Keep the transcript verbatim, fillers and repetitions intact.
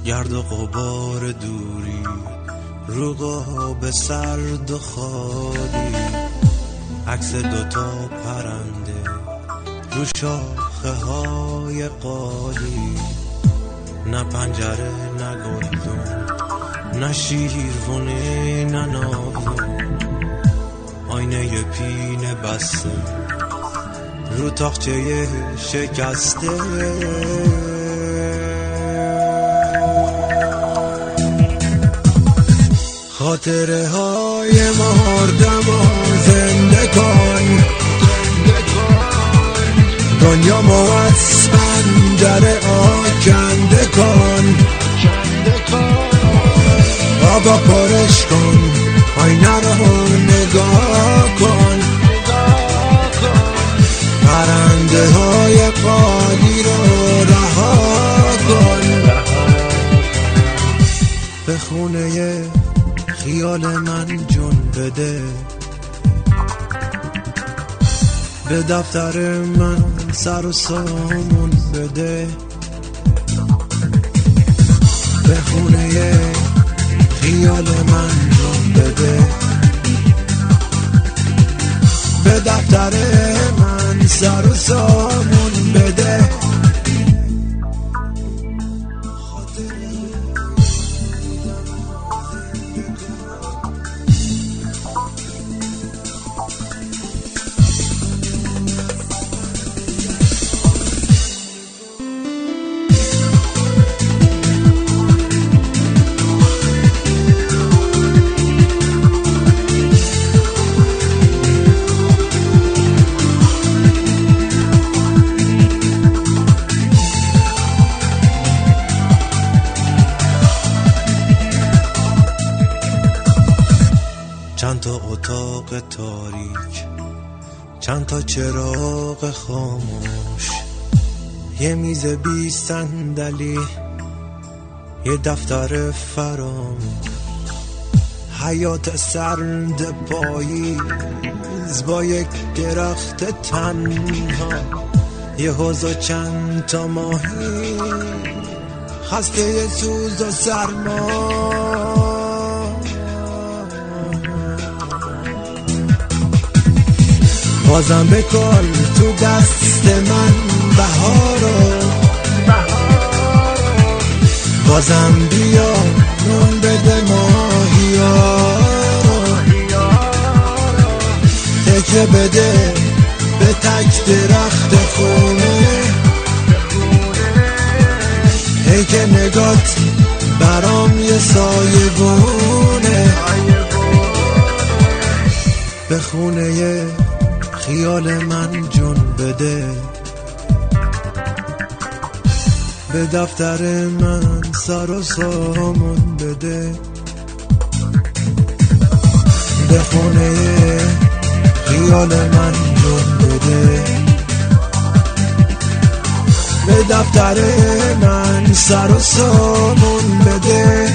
گرد و غبار دوری رو قاب سرد و خالی، عکس دوتا پرنده رو شاخه های قالی، نه پنجره نه گلدون نه شیروونه نه ناودون، آینه پینه بسته رو تاقچه شکسته، خاطره های مردم و زنده کن، دنیا مو از پنجره آکنده کن، آبا پرش کن، آینه رو نگاه کن، پرنده های قالی رو رها کن، به خونه خیال من جون بده، به دفتر من سر و سامون بده، به خونه خیال من جون بده، به دفتر من سر و سامون بده. چند تا اتاق تاریک، چند تا چراغ خاموش، یه میز بی صندلی، یه دفتر فراموش، حیات سرد پاییز با یک درخت تنها، یه حوض و چند تا ماهی، خسته سوز و سرما، بازم بکن تو دست من بهارو، بازم بیا نون بده ماهیارو، تکه بده به تک درخت خونه، ای که نگات برام یه سایه گونه، به خونه خیال من جون بده، به دفتر من سر و سامون بده، به خونه خیال من جون بده، به دفتر من سر و سامون بده.